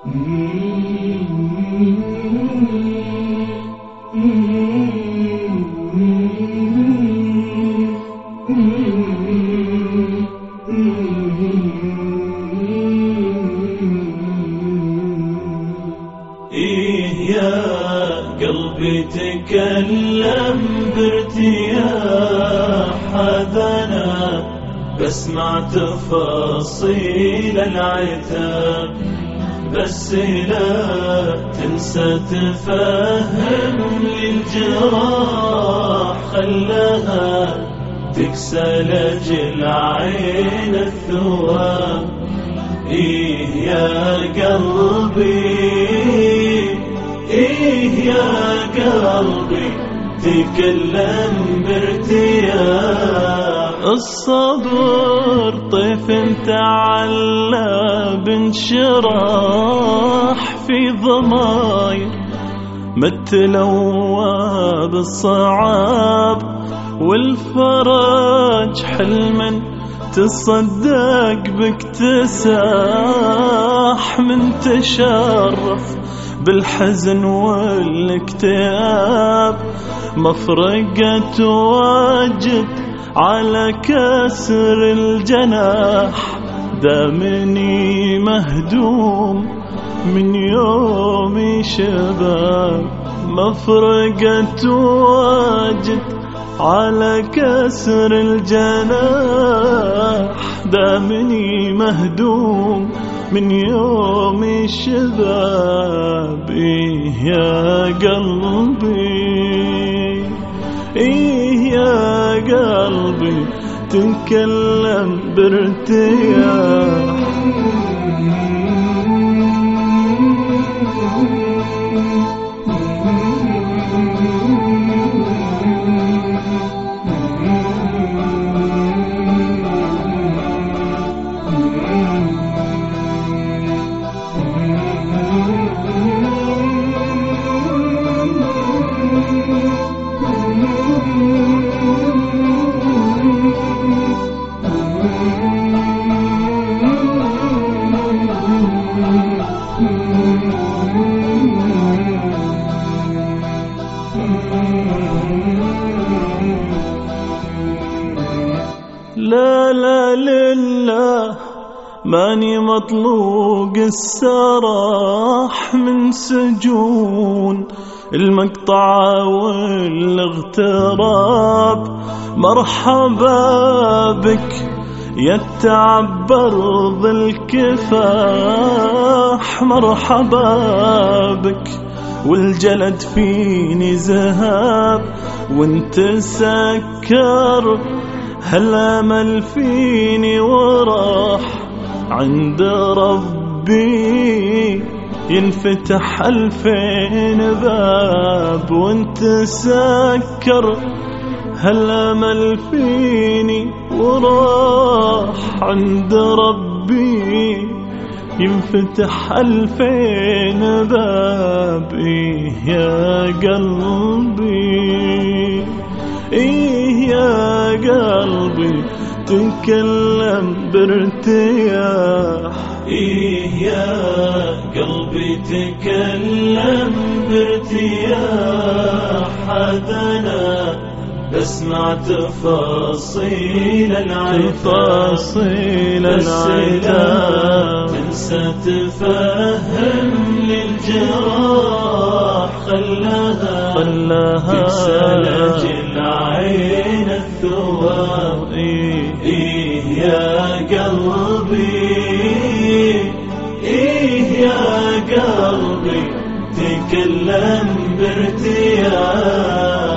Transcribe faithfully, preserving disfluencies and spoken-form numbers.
إيه يا قلبي تكلم بارتياح، هذا أنا بسمع تفاصيل العتاب، بس لا تنسى تفهم للجراح، خلاها تكسى لجل عين الثواب. إيه يا قلبي، إيه يا قلبي تكلم بارتياح. الصبر طيف تعلى بانشراح في ضماير، متلوى بالصعاب والفرج حلما تصدق باكتساح، من تشرف بالحزن والاكتئاب، مفرقة واجد على كسر الجناح، دامني مهدوم من يومي شباب، مفرقة واجد على كسر الجناح، دامني مهدوم من يومي شباب. إيه يا قلبي، إيه يا قلبي تكلم بارتياح. لا لا لله ماني مطلوق السراح من سجون المقطع والاغتراب، مرحبا بك يتعبر بالكفاح، مرحبا بك والجلد فيني ذهب وانت سكر، هالامل فيني وراح عند ربي ينفتح ألفين باب، وانت سكر هالامل فيني وراح عند ربي ينفتح ألفين باب. إيه يا قلبي، إيه يا قلبي تكلم بارتياح. إيه يا قلبي تكلم بارتياح، هذا أنا بسمع تفاصيل تفاصيل العتاب، تنسى تفهم للجراح، خلاها خلاها تكسى لجل عين الثواب. إيه يا قلبي، إيه يا قلبي تكلم بارتياح.